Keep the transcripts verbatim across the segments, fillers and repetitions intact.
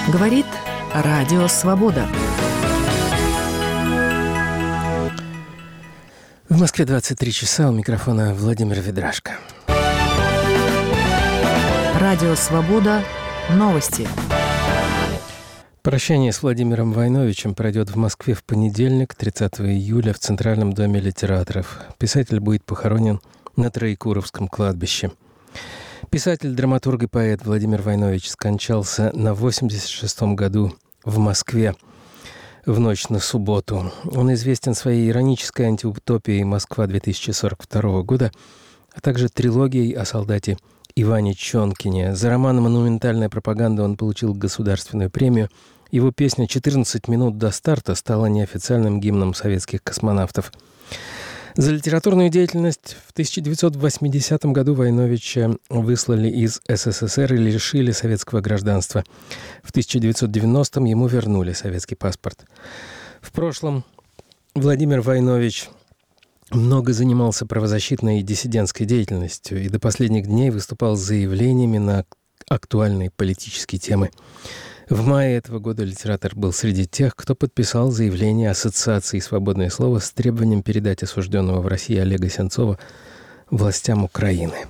Говорит Радио Свобода. В Москве двадцать три часа, у микрофона Владимир Ведрашко. Радио Свобода. Новости. Прощание с Владимиром Войновичем пройдет в Москве в понедельник, тридцатого июля, в Центральном доме литераторов. Писатель будет похоронен на Троекуровском кладбище. Писатель, драматург и поэт Владимир Войнович скончался на восемьдесят шестом году в Москве в ночь на субботу. Он известен своей иронической антиутопией «Москва две тысячи сорок второго года», а также трилогией о солдате Иване Чонкине. За роман «Монументальная пропаганда» он получил государственную премию. Его песня «четырнадцать минут до старта» стала неофициальным гимном советских космонавтов. За литературную деятельность в тысяча девятьсот восьмидесятом году Войновича выслали из СССР и лишили советского гражданства. В тысяча девятьсот девяностом ему вернули советский паспорт. В прошлом Владимир Войнович много занимался правозащитной и диссидентской деятельностью и до последних дней выступал с заявлениями на актуальные политические темы. В мае этого года литератор был среди тех, кто подписал заявление Ассоциации «Свободное слово» с требованием передать осужденного в России Олега Сенцова властям Украины.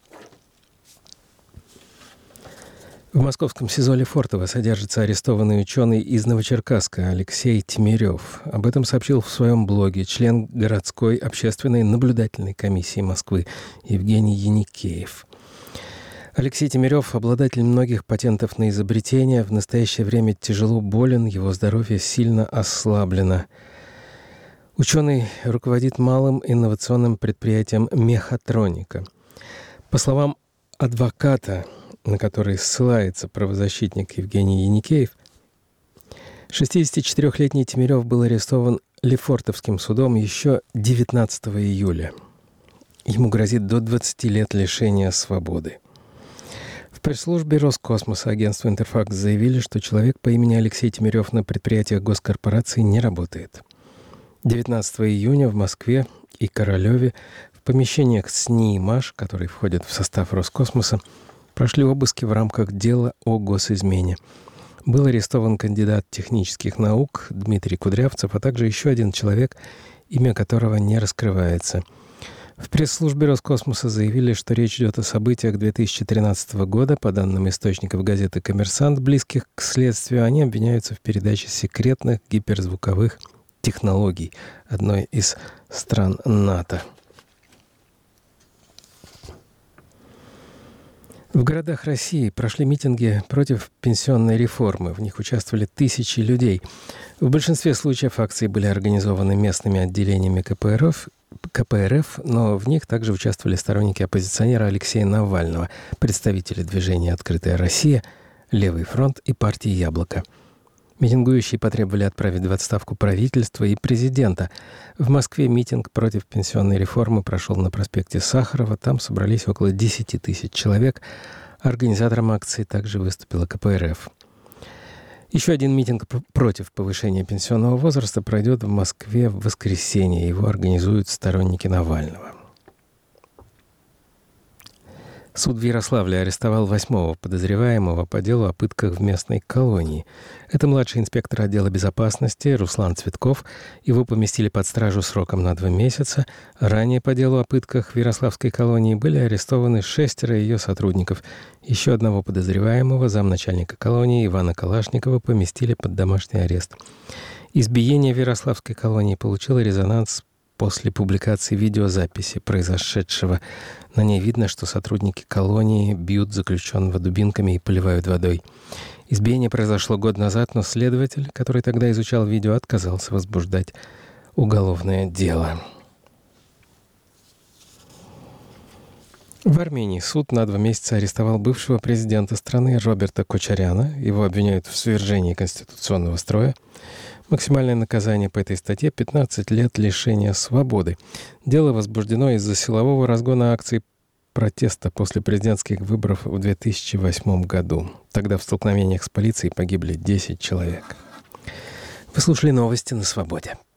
В московском СИЗО Лефортово содержится арестованный ученый из Новочеркасска Алексей Тимирев. Об этом сообщил в своем блоге член городской общественной наблюдательной комиссии Москвы Евгений Яникеев. Алексей Тимирев, обладатель многих патентов на изобретения, в настоящее время тяжело болен, его здоровье сильно ослаблено. Ученый руководит малым инновационным предприятием «Мехатроника». По словам адвоката, на который ссылается правозащитник Евгений Яникеев, шестидесятичетырёхлетний Тимирев был арестован Лефортовским судом еще девятнадцатого июля. Ему грозит до двадцати лет лишения свободы. В пресс-службе Роскосмоса агентства «Интерфакс» заявили, что человек по имени Алексей Тимирев на предприятиях госкорпорации не работает. девятнадцатого июня в Москве и Королеве в помещениях СНИ и МАШ, которые входят в состав Роскосмоса, прошли обыски в рамках дела о госизмене. Был арестован кандидат технических наук Дмитрий Кудрявцев, а также еще один человек, имя которого не раскрывается. В пресс-службе Роскосмоса заявили, что речь идет о событиях две тысячи тринадцатого года. По данным источников газеты «Коммерсант», близких к следствию, они обвиняются в передаче секретных гиперзвуковых технологий одной из стран НАТО. В городах России прошли митинги против пенсионной реформы. В них участвовали тысячи людей. В большинстве случаев акции были организованы местными отделениями КПРФ, КПРФ, но в них также участвовали сторонники оппозиционера Алексея Навального, представители движения «Открытая Россия», «Левый фронт» и партии «Яблоко». Митингующие потребовали отправить в отставку правительства и президента. В Москве митинг против пенсионной реформы прошел на проспекте Сахарова. Там собрались около десяти тысяч человек. Организатором акции также выступила КПРФ. Еще один митинг против повышения пенсионного возраста пройдет в Москве в воскресенье. Его организуют сторонники Навального. Суд в Ярославле арестовал восьмого подозреваемого по делу о пытках в местной колонии. Это младший инспектор отдела безопасности Руслан Цветков. Его поместили под стражу сроком на два месяца. Ранее по делу о пытках в Ярославской колонии были арестованы шестеро ее сотрудников. Еще одного подозреваемого, замначальника колонии Ивана Калашникова, поместили под домашний арест. Избиение в Ярославской колонии получило резонанс после публикации видеозаписи произошедшего. На ней видно, что сотрудники колонии бьют заключенного дубинками и поливают водой. Избиение произошло год назад, но следователь, который тогда изучал видео, отказался возбуждать уголовное дело. В Армении суд на два месяца арестовал бывшего президента страны Роберта Кочаряна. Его обвиняют в свержении конституционного строя. Максимальное наказание по этой статье – пятнадцать лет лишения свободы. Дело возбуждено из-за силового разгона акций протеста после президентских выборов в две тысячи восьмом году. Тогда в столкновениях с полицией погибли десять человек. Вы слушали новости на Свободе.